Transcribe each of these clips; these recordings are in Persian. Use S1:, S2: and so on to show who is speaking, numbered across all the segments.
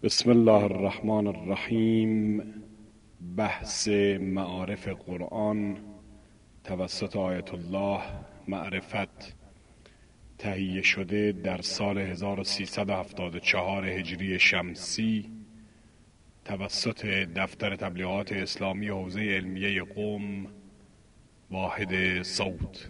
S1: بسم الله الرحمن الرحیم. بحث معارف قرآن توسط آیت الله معرفت تهیه شده در سال 1374 هجری شمسی توسط دفتر تبلیغات اسلامی حوزه علمیه قم واحد صوت.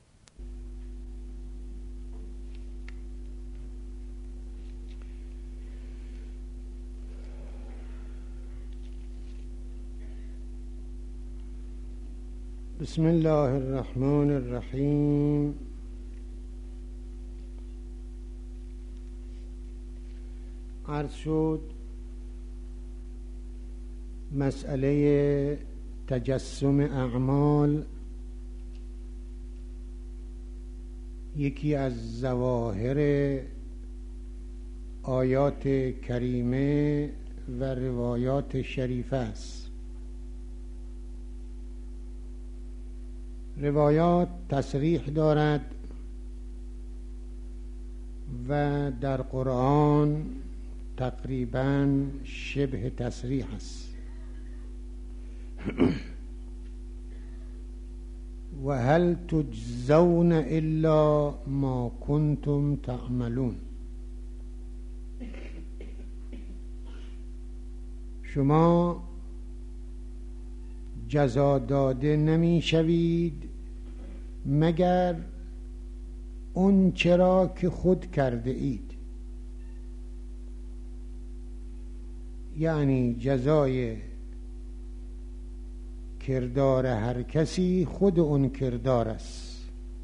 S2: بسم الله الرحمن الرحیم. عرض شد مسئله تجسم اعمال یکی از ظواهر آیات کریمه و روایات شریفه است. روایات تصریح دارد و در قرآن تقریباً شبه تصریح است. و هل تجزون الا ما کنتم تعملون. شما جزا داده نمی شوید مگر اون چرا که خود کرده اید، یعنی جزای کردار هر کسی خود اون کردار است.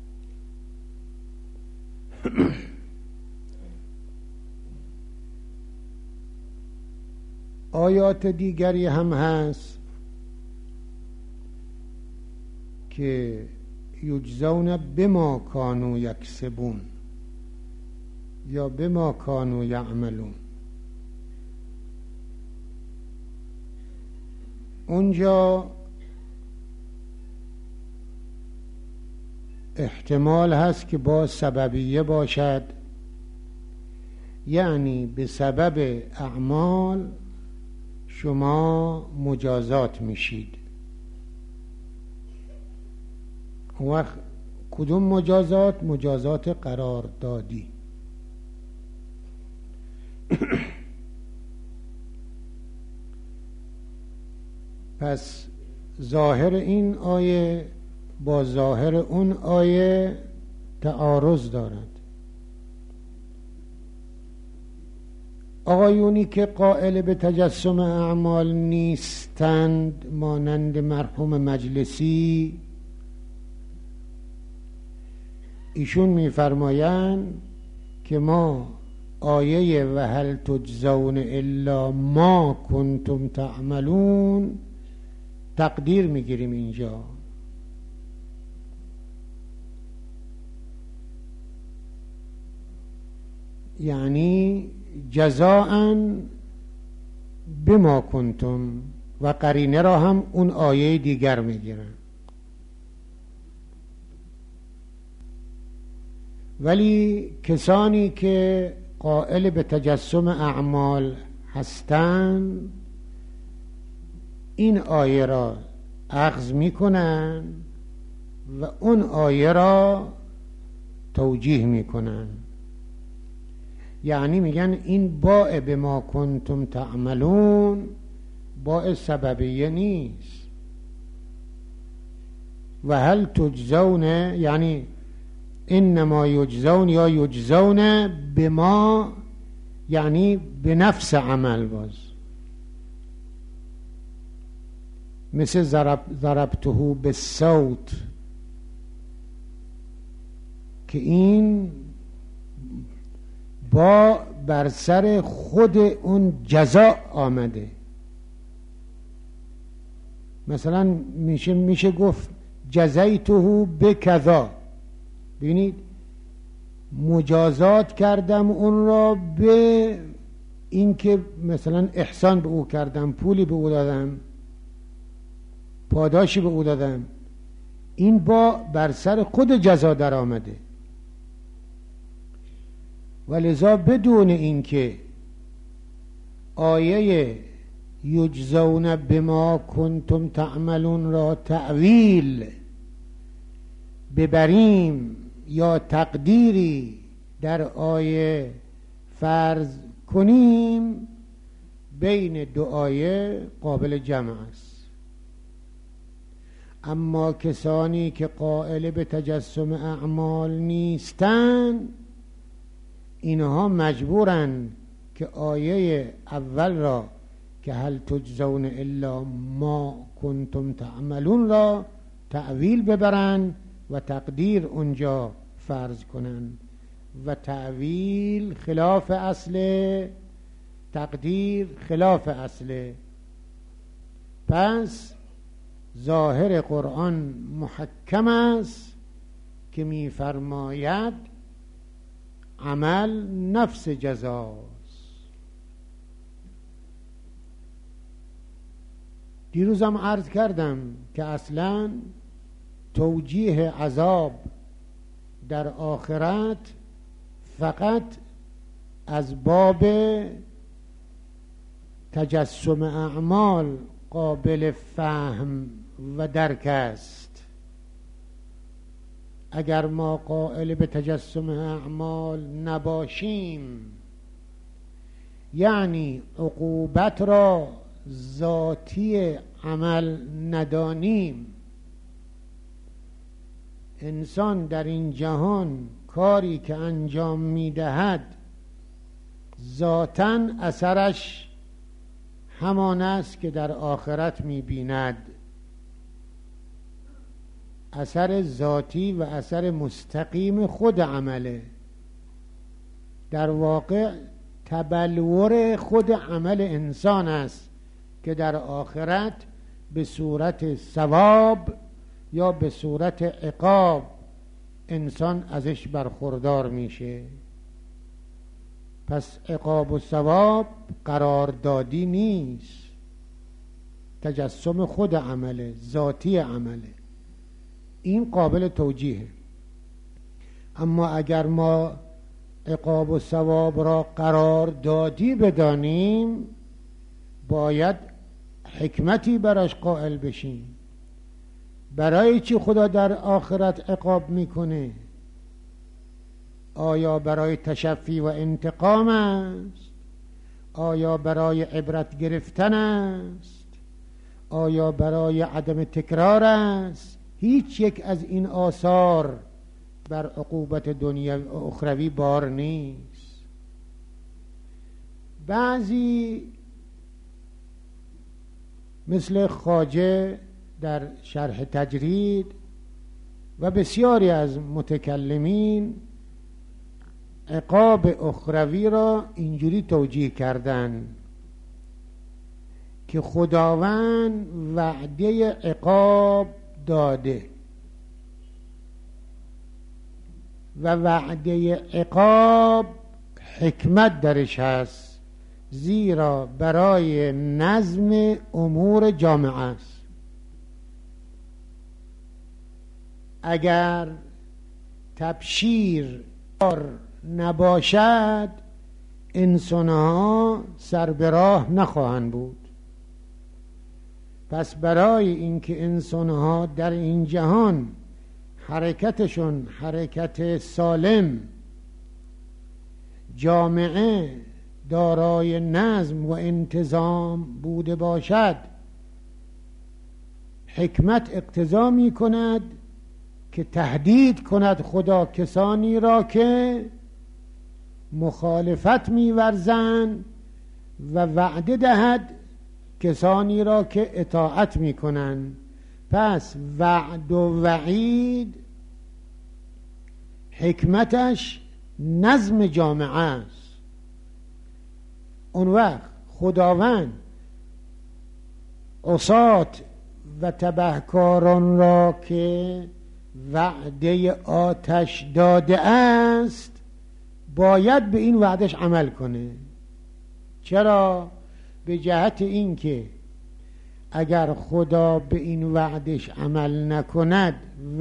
S2: آیات دیگری هم هست که یجزون بما کانوا یکسبون یا بما کانوا یعملون. اونجا احتمال هست که با سببیه باشد، یعنی به سبب اعمال شما مجازات میشید. وقت کدوم مجازات؟ مجازات قراردادی. پس ظاهر این آیه با ظاهر اون آیه تعارض دارد. آقایونی که قائل به تجسم اعمال نیستند مانند مرحوم مجلسی، ایشون میفرمایند که ما آیه و هل تجزون الا ما کنتم تعملون تقدیر میگیریم اینجا، یعنی جزاء بما کنتم، و قرینه را هم اون آیه دیگر میگیرن. ولی کسانی که قائل به تجسم اعمال هستند این آیه را اخذ میکنن و اون آیه را توجیه میکنن، یعنی میگن این باء بما کنتم تعملون باء سببیه نیست. و هل تجزون یعنی انما یجزون یا یجزون بما، یعنی به نفس عمل. باز مثل ضربته بالصوت که این با بر سر خود اون جزا آمده. مثلا میشه گفت جزیته بکذا، ببینید مجازات کردم اون را به این که مثلا احسان به او کردم، پولی به او دادم، پاداشی به او دادم، این با بر سر خود جزا در آمده. و لذا بدون اینکه آیه یجزون بما کنتم تعملون را تأویل ببریم یا تقدیری در آیه فرض کنیم، بین دو آیه قابل جمع است. اما کسانی که قائل به تجسم اعمال نیستند، اینها مجبورن که آیه اول را که هل تجزون الا ما کنتم تعملون را تأویل ببرن و تقدیر اونجا فرض کنن، و تأویل خلاف اصل، تقدیر خلاف اصل. پس ظاهر قرآن محکم است که می‌فرماید عمل نفس جزاست. دیروزم عرض کردم که اصلاً توجیه عذاب در آخرت فقط از باب تجسم اعمال قابل فهم و درک است. اگر ما قائل به تجسم اعمال نباشیم، یعنی عقوبت را ذاتی عمل ندانیم، انسان در این جهان کاری که انجام میدهد ذاتاً اثرش همان است که در آخرت میبیند. اثر ذاتی و اثر مستقیم خود عمله، در واقع تبلور خود عمل انسان است که در آخرت به صورت ثواب یا به صورت عقاب انسان ازش برخوردار میشه. پس عقاب و ثواب قراردادی نیست، تجسم خود عمله، ذاتی عمله. این قابل توجیه. اما اگر ما عقاب و ثواب را قراردادی بدانیم، باید حکمتی براش قائل بشیم. برای چی خدا در آخرت عقاب میکنه؟ آیا برای تشفی و انتقام است؟ آیا برای عبرت گرفتن است؟ آیا برای عدم تکرار است؟ هیچ یک از این آثار بر عقوبت دنیا و اخروی بار نیست. بعضی مثل خواجه در شرح تجرید و بسیاری از متکلمین عقاب اخروی را اینجوری توجیه کردن که خداوند وعده عقاب داده و وعده عقاب حکمت درش هست، زیرا برای نظم امور جامعه است. اگر تبشیر نباشد، انسانها سر به راه نخواهند بود. پس برای اینکه انسانها در این جهان حرکتشون حرکت سالم، جامعه دارای نظم و انتظام بوده باشد، حکمت اقتضا می کند که تهدید کند خدا کسانی را که مخالفت می‌ورزند و وعده دهد کسانی را که اطاعت می‌کنند. پس وعد و وعید حکمتش نظم جامعه است. اون وقت خداوند عصات و تبهکاران را که وعده آتش داده است باید به این وعدش عمل کنه. چرا؟ به جهت اینکه اگر خدا به این وعدش عمل نکند و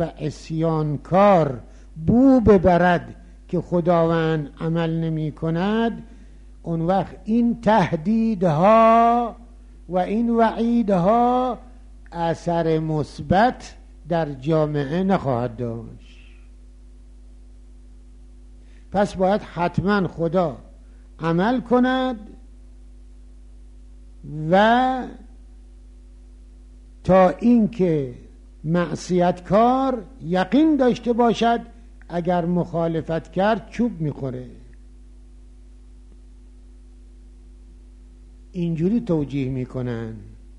S2: عصیانکار بو ببرد که خداوند عمل نمی کند، اون وقت این تهدیدها و این وعیدها اثر مثبت در جامعه نخواهد داشت. پس باید حتما خدا عمل کند و تا اینکه معصیتکار یقین داشته باشد اگر مخالفت کرد چوب میخوره. اینجوری توجیه میکنن.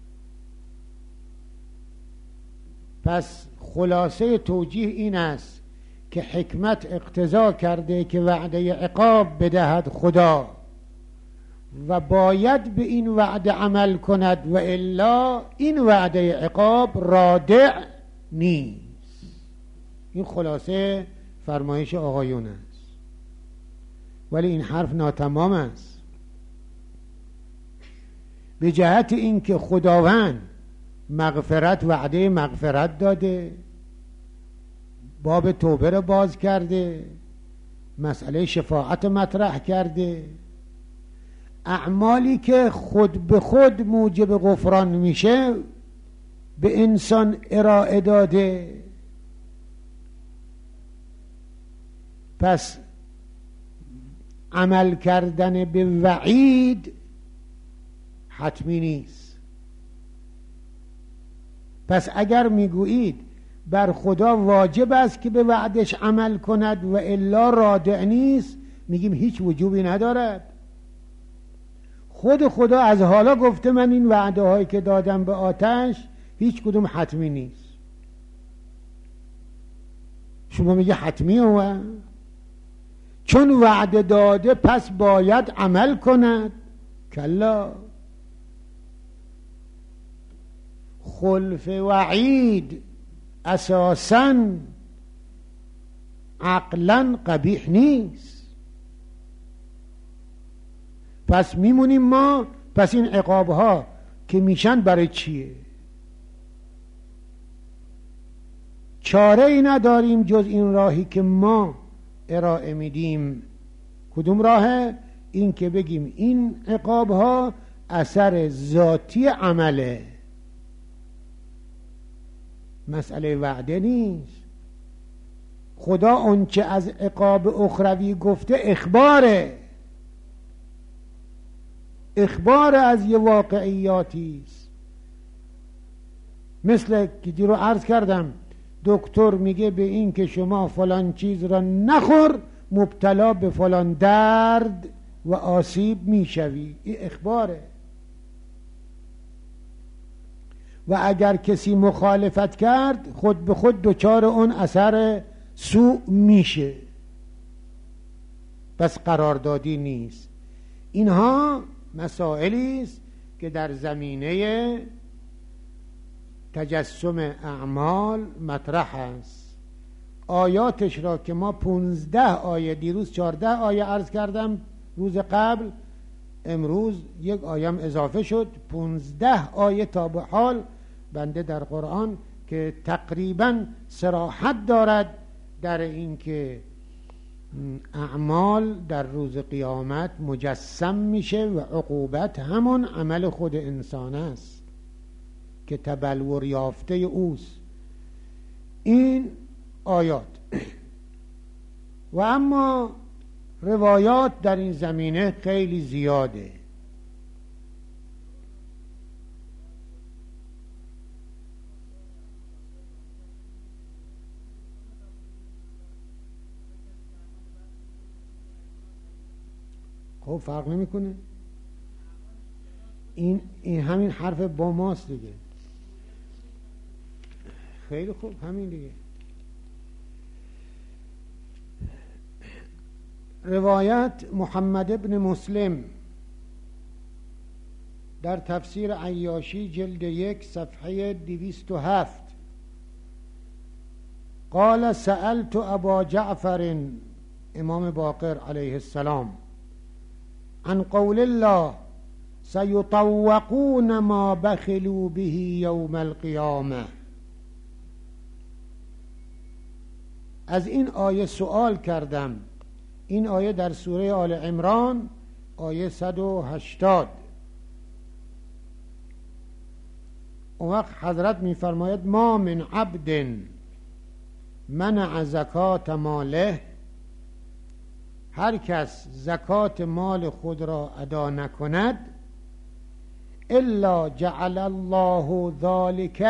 S2: پس خلاصه توجیه این است که حکمت اقتضا کرده که وعده عقاب بدهد خدا و باید به این وعده عمل کند و الا این وعده عقاب رادع نیست. این خلاصه فرمایش آقایون است. ولی این حرف ناتمام است، به جهت اینکه خداوند مغفرت وعده مغفرت داده، باب توبه را باز کرده، مسئله شفاعت مطرح کرده، اعمالی که خود به خود موجب غفران میشه به انسان ارائه داده. پس عمل کردن به وعید حتمی نیست. پس اگر میگویید بر خدا واجب است که به وعدش عمل کند و الا رادع نیست، میگیم هیچ وجوبی ندارد. خود خدا از حالا گفته من این وعده هایی که دادم به آتش هیچ کدوم حتمی نیست. شما میگه حتمی هو؟ چون وعده داده پس باید عمل کند؟ کلا، خلف وعید اساساً عقلاً قبیح نیست. پس میمونیم ما، پس این عقابها که میشن برای چیه؟ چاره ای نداریم جز این راهی که ما ارائه میدیم. کدوم راهه؟ این که بگیم این عقابها اثر ذاتی عمله، مسئله وعده نیست. خدا اونچه از عقاب اخروی گفته اخباره، اخبار از یه واقعیاتی است. مثل که دیرو عرض کردم دکتر میگه به این که شما فلان چیز را نخور مبتلا به فلان درد و آسیب میشوی، این اخباره. و اگر کسی مخالفت کرد خود به خود دچار اون اثر سوء میشه. پس قراردادی نیست. اینها مسائلی است که در زمینه تجسم اعمال مطرح است. آیاتش را که ما 15 آیه، دیروز 14 آیه عرض کردم روز قبل، امروز یک آیم اضافه شد، 15 آیه تا به حال بنده در قرآن که تقریبا صراحت دارد در این که اعمال در روز قیامت مجسم میشه و عقوبت همون عمل خود انسان است که تبلور یافته اوست این آیات. و اما روایات در این زمینه خیلی زیاده. خب فرق نمیکنه، این همین حرف با ماست دیگه. خیلی خوب، همین دیگه. روایت محمد ابن مسلم در تفسیر عیاشی جلد 1 صفحه 207 قال سألت ابا جعفر امام باقر علیه السلام عن قول الله سيطوقون ما بخلوا به يوم القيامة. از این آیه سؤال کردم. این آیه در سوره آل عمران آیه 180. اون وقت حضرت میفرماید ما من عبد منع زکات ماله، هر کس زکات مال خود را ادا نکند، الا جعل الله ذلك،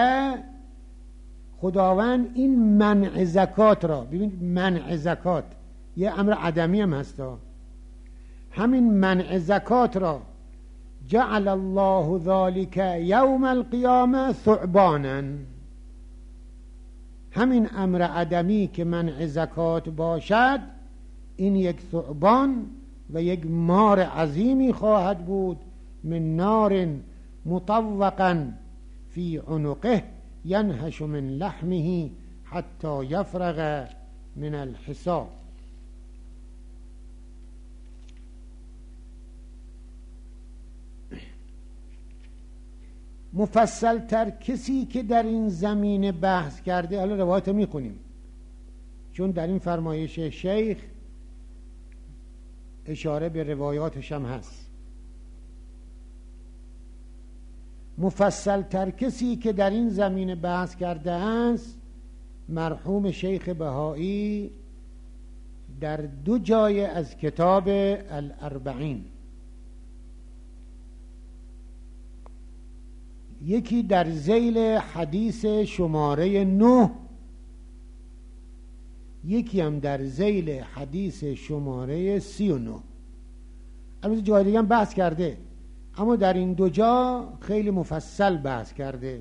S2: خداوند این منع زکات را، ببینید منع زکات یه امر عدمی هم هستا، همین منع زکات را جعل الله ذلك یوم القیامه ثعبانا، همین امر عدمی که منع زکات باشد این یک ثعبان و یک مار عظیمی خواهد بود، من نار مطوقا فی عنقه ینهش من لحمه حتی یفرغ من الحساب. مفصل تر کسی که در این زمینه بحث کرده، حالا روایت میخونیم چون در این فرمایش شیخ اشاره به روایاتش هم هست. مفصل تر کسی که در این زمینه بحث کرده است مرحوم شیخ بهایی در 2 جای از کتاب الاربعین، یکی در ذیل حدیث شماره 9، یکی هم در ذیل حدیث شماره 39. البته جای دیگه هم بحث کرده، اما در این 2 جا خیلی مفصل بحث کرده.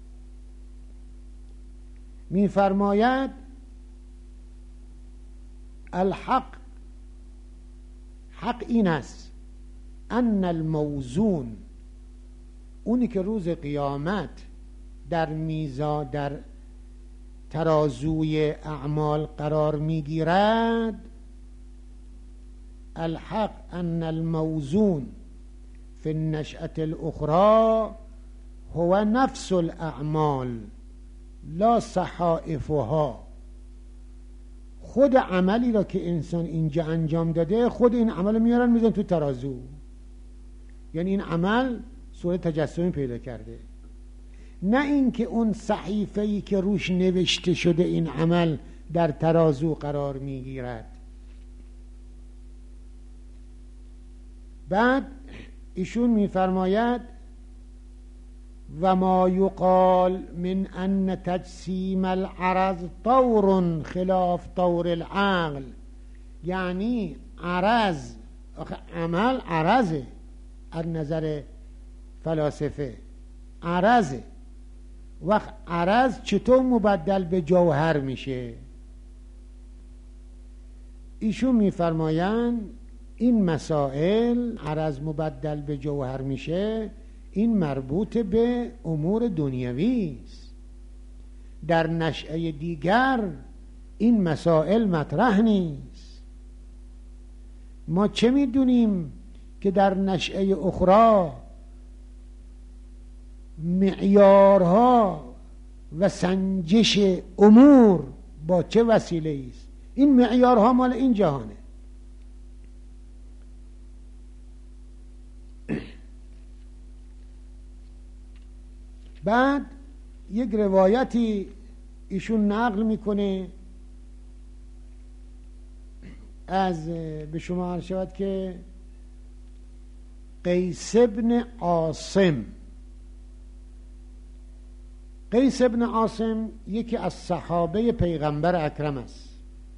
S2: می‌فرماید الحق، حق این است، ان الموزون، اونی که روز قیامت در میزان، در ترازوی اعمال قرار میگیرد، الحق ان الموزون فی النشأة الاخرى هو نفس الاعمال لا صحائفها، خود عملی را که انسان اینجا انجام داده خود این عمل میارن میزن تو ترازو، یعنی این عمل صورت تجسمی پیدا کرده، نه اینکه اون صحیفه‌ای که روش نوشته شده این عمل در ترازو قرار میگیرد. بعد ایشون میفرماید و ما یقال من ان تجسیم العرض طور خلاف طور العقل، یعنی عرض، آخه عمل عرضه از نظر فلاسفه، عرضه، وقت عرض چطور مبدل به جوهر میشه؟ ایشون میفرمایند این مسائل عرض مبدل به جوهر میشه، این مربوط به امور دنیوی است، در نشأه دیگر این مسائل مطرح نیست. ما چه میدونیم که در نشأه اخرى معیارها و سنجش امور با چه وسیله است؟ این معیارها مال این جهانه. بعد یک روایتی ایشون نقل میکنه از، به شما عرض شود که قیس ابن عاصم، قیس ابن عاصم یکی از صحابه پیغمبر اکرم است.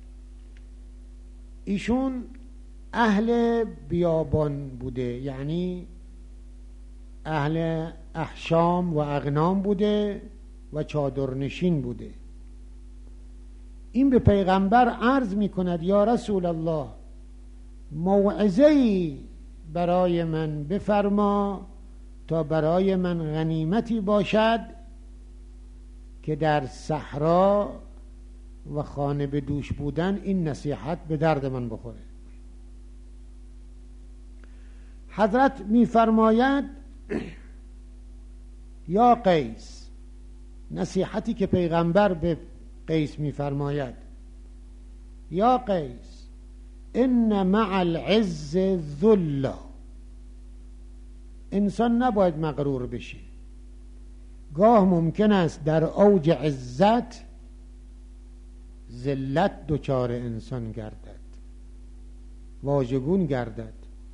S2: ایشون اهل بیابان بوده، یعنی اهل احشام و اغنام بوده و چادرنشین بوده. این به پیغمبر عرض می کند یا رسول الله موعظه‌ای برای من بفرما تا برای من غنیمتی باشد که در صحرا و خانه به دوش بودن این نصیحت به درد من بخوره. حضرت می فرماید یا قیس، نصیحتی که پیغمبر به قیس می فرماید، یا قیس ان مع العز ذل، انسان نباید مغرور بشه. گاه ممکن است در اوج عزت ذلت دچار انسان گردد، واژگون گردد.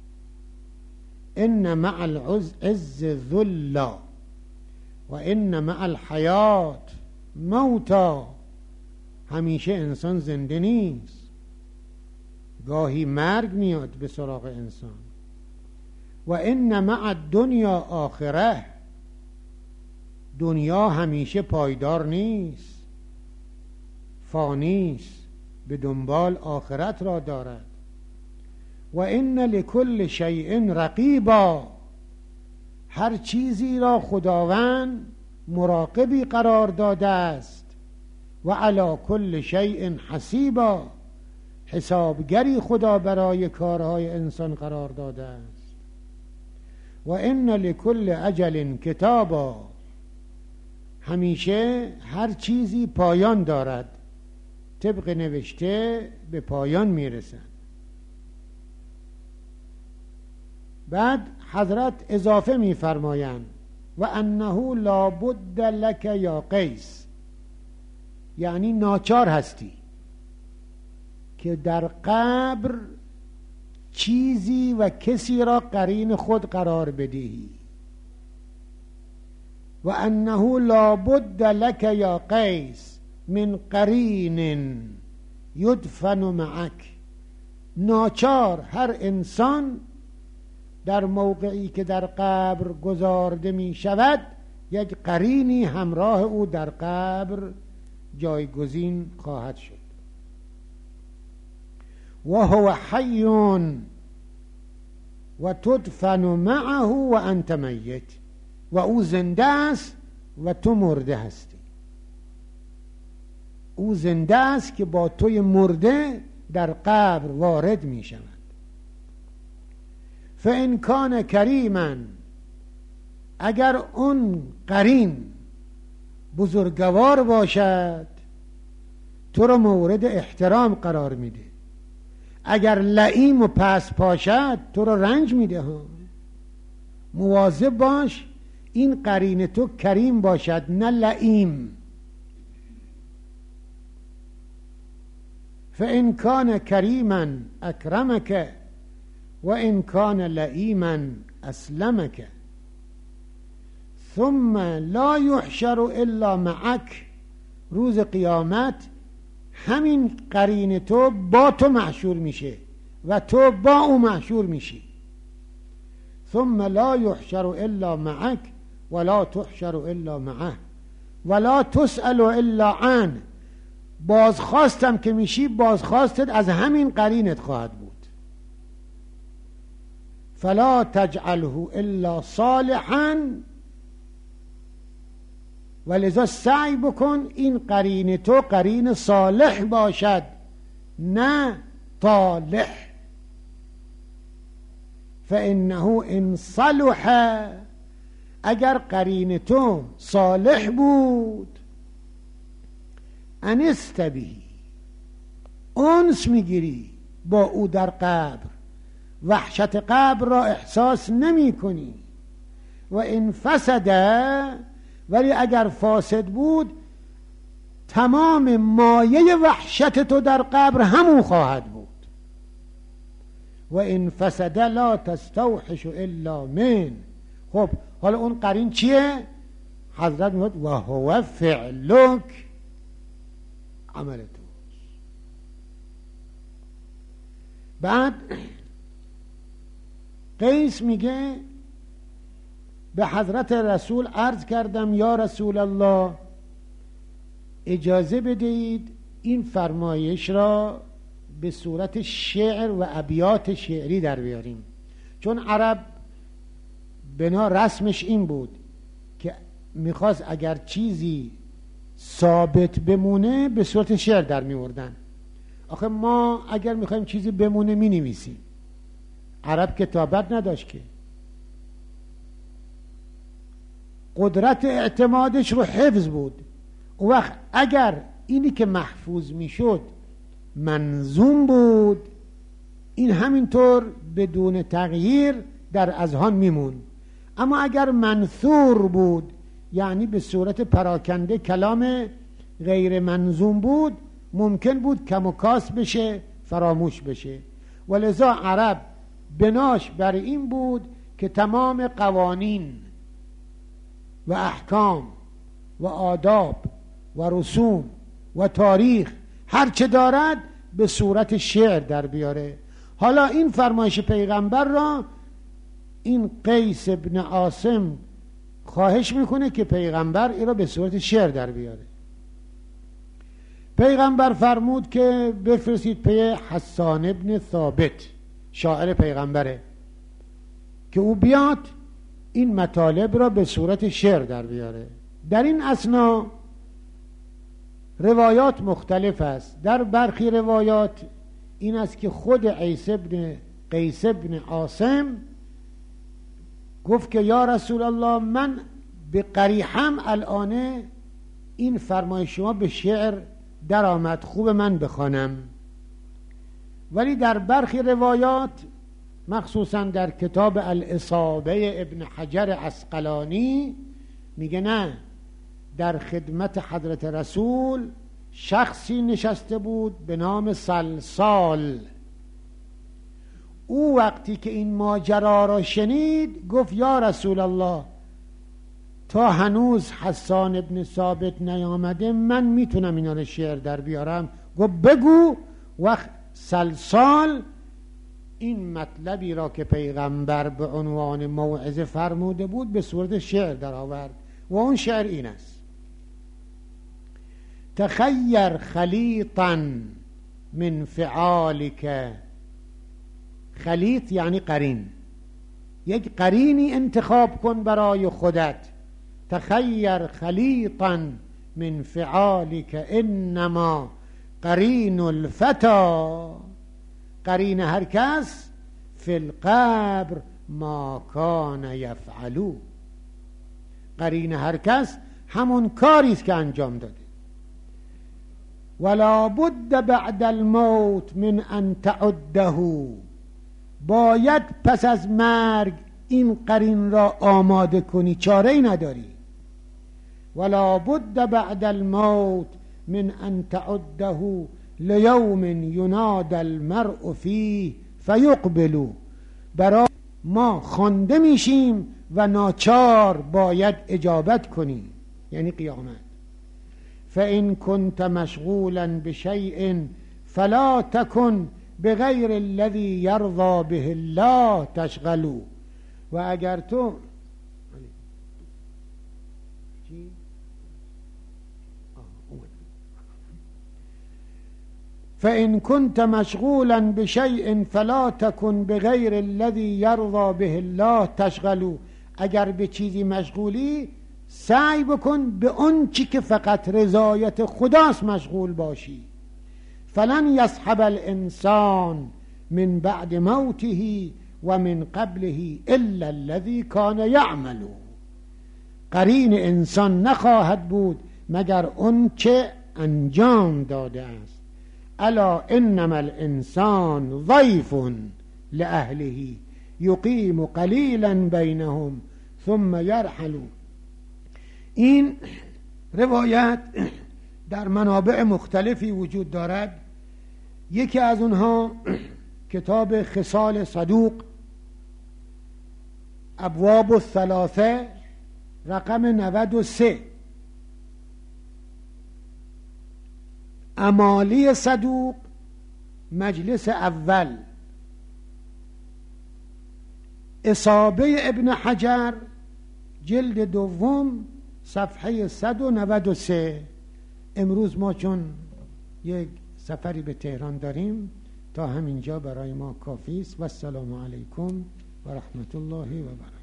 S2: ان مع العز ذلا و ان مع الحیات موتا. همیشه انسان زنده نیست، گاهی مرگ میاد به سراغ انسان. و ان مع الدنیا آخره. دنیا همیشه پایدار نیست، فانیست، به دنبال آخرت را دارد. و ان لکل شیء رقیبا. هر چیزی را خداوند مراقبی قرار داده است. و علی کل شیء حسیبا. حسابگری خدا برای کارهای انسان قرار داده است. و ان لکل اجل کتابا. همیشه هر چیزی پایان دارد، طبق نوشته به پایان میرسند. بعد حضرت اضافه می‌فرمایند و انه لابد لک یا قیس، یعنی ناچار هستی که در قبر چیزی و کسی را قرین خود قرار بدهی. و انه لابد لک یا قیس من قرین یدفن معک. ناچار هر انسان در موقعی که در قبر گذارده می شود یک قرینی همراه او در قبر جایگزین خواهد شد. و هو حی و تدفن معه و انت میت. و او زنده است و تو مرده هستی. او زنده است که با توی مرده در قبر وارد می شود. فإن کان کریما. اگر اون قرین بزرگوار باشد تو رو مورد احترام قرار میده. اگر لئیم و پس پاشد تو رو رنج میده ها. مواظب باش این قرین تو کریم باشد نه لئیم. فإن کان کریما اکرمک و ان کان لئیما اسلمک ثم لا یحشر الا معک. روز قیامت همین قرین تو با تو محشور میشه و تو با او محشور میشی. ثم لا یحشر الا معک ولا تحشر الا معه ولا تسأل الا عنه. بازخواستم که میشی بازخواستت از همین قرینت خواهد بود. فلا تجعله الا صالحا. ولذا سعی بکن این قرین تو قرین صالح باشد نه طالح. فانه ان صلح. اگر قرین تو صالح بود انست به. انس میگیری با او در قبر، وحشت قبر را احساس نمی کنی. و این فسده. ولی اگر فاسد بود تمام مایه وحشت تو در قبر همون خواهد بود. و این فسده لا تستوحش الا من. خب حالا اون قرین چیه؟ حضرت میگه و هو فعلک، عمل تو. بعد قیس میگه به حضرت رسول عرض کردم یا رسول الله اجازه بدهید این فرمایش را به صورت شعر و ابیات شعری در بیاریم. چون عرب بنا رسمش این بود که میخواست اگر چیزی ثابت بمونه به صورت شعر در میوردن. آخه ما اگر میخوایم چیزی بمونه می نویسیم. عرب کتابت نداشت که. قدرت اعتمادش رو حفظ بود. اون وقت اگر اینی که محفوظ میشد منظوم بود این همینطور بدون تغییر در اذهان میمون. اما اگر منثور بود یعنی به صورت پراکنده کلام غیر منظوم بود ممکن بود کم و کاس بشه، فراموش بشه. ولذا عرب بناش بر این بود که تمام قوانین و احکام و آداب و رسوم و تاریخ هر چه دارد به صورت شعر در بیاره. حالا این فرمایش پیغمبر را این قیس ابن عاصم خواهش میکنه که پیغمبر این را به صورت شعر در بیاره. پیغمبر فرمود که بفرستید پی حسان ابن ثابت، شاعر پیغمبره، که او بیاد این مطالب را به صورت شعر در بیاره. در این اثنا روایات مختلف است. در برخی روایات این است که خود قیس ابن عاصم گفت که یا رسول الله من به قریحم الان این فرمایش شما به شعر در آمد، خوب من بخوانم. ولی در برخی روایات مخصوصا در کتاب الاصابه ابن حجر عسقلانی میگه نه، در خدمت حضرت رسول شخصی نشسته بود به نام سلسال. او وقتی که این ماجرا را شنید گفت یا رسول الله تا هنوز حسان ابن ثابت نیامده من میتونم اینا رو شعر در بیارم. گفت بگو. وقت سلسال این مطلبی را که پیغمبر به عنوان موعظه فرموده بود به صورت شعر در آورد و اون شعر این است: تخیر خلیطا من فعالک. خلیط یعنی قرین، یک قرینی انتخاب کن برای خودت. تخیر خلیطا من فعالک انما قرین الفتا. قرین هر کس فی القبر ما کان یفعلو. قرین هر کس همون کاری است که انجام داده. ولا بد بعد الموت من ان تعده. باید پس از مرگ این قرین را آماده کنی، چاره ای نداری. ولا بد بعد الموت من ان تعده لیوم ینادى المرء فیه فیقبل. برای ما خوانده میشیم و ناچار باید اجابت کنی، یعنی قیامت. فإن كنت مشغولا بشيء فلا تكن بغیر الذي يرضى به الله تشغلوا. و اگر تو فإن كنت مشغولا بشيء فلا تكن بغیر الذي يرضى به الله تشغلوا. اگر به چیزی مشغولی سعی بکن به اون چی که فقط رضایت خداست مشغول باشی. فلن یصحب الانسان من بعد موته و من قبله الا الذي كان يعمل. قرین انسان نخواهد بود مگر اون چه انجام داده است. الا انما الانسان ضیف لاهله یقیم قلیلا بینهم ثم یرحل. این روایت در منابع مختلفی وجود دارد. یکی از اونها کتاب خصال صدوق ابواب الثلاثه رقم 93. امالی صدوق مجلس اول. اصابه ابن حجر جلد دوم صفحه 193. امروز ما چون یک سفری به تهران داریم تا همینجا برای ما کافی است. و السلام علیکم و رحمت الله و برکاته.